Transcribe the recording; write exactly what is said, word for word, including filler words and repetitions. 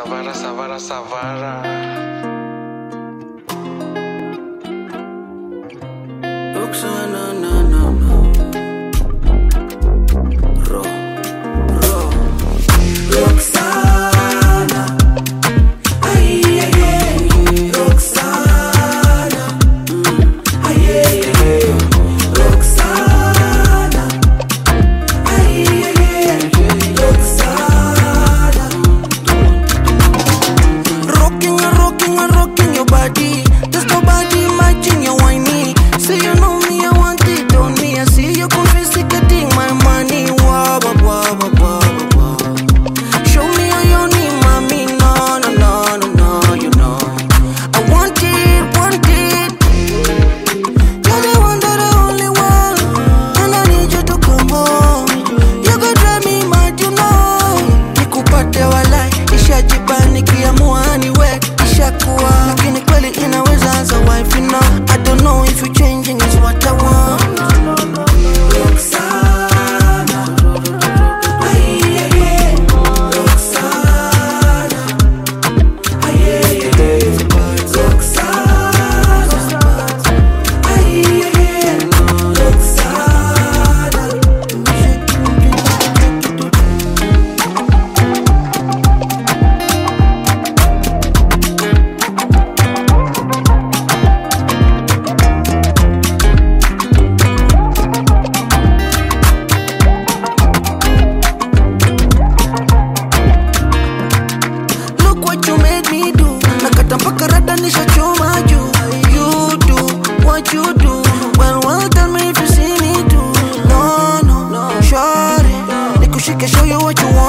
Savara, Savara, Savara. Roxana, na na na. Ro, ro. Roxana. Ay, ay, ay. Roxana. Mm. Ay, ay, ay. Roxana. Ay, ay, ay. Roxana. Rocking and rocking and rocking your body. There's nobody matching your whiny. Say you know me, I want it on me. I see you confiscating my money. Wah, wah, wah, wah, wah, wah. Show me how you need, mommy. No, no, no, no, no, you know. I want it, want it. You're the one that I only want, and I need you to come home. You could drive me mad, you know. Nikupate walai, ishajipa nikiamua niwe ishakuwa. Lakini kweli inaweza as a wife, you know. I don't know if you changing is what I want. Roxana, ay, ay, ay. Roxana, ay, ay, ay. Roxana, ay, ay, ay. Roxana. Look what you made me do. Nakata mpaka rada nishachoma juu. You do what you do. Well, well, tell me if you see me do. No, no, no, shawty. Nikushike, show you what you want.